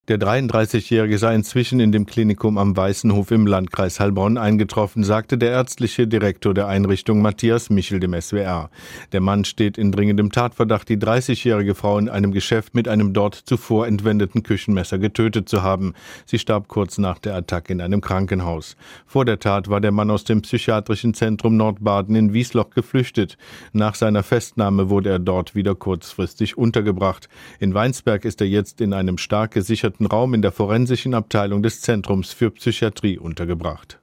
Der 33-Jährige sei inzwischen in dem Klinikum am Weißenhof im Landkreis Heilbronn eingetroffen, sagte der ärztliche Direktor der Einrichtung Matthias Michel dem SWR. Der Mann steht in dringendem Tatverdacht, die 30-jährige Frau in einem Geschäft mit einem dort zuvor entwendeten Küchenmesser getötet zu haben. Sie starb kurz nach der Attacke in einem Krankenhaus. Vor der Tat war der Mann aus dem psychiatrischen Zentrum Nordbaden in Wiesloch geflüchtet. Nach seiner Festnahme wurde er dort wieder kurzfristig untergebracht. In Weinsberg ist er jetzt in einem stark gesicherten Raum in der forensischen Abteilung des Zentrums für Psychiatrie untergebracht.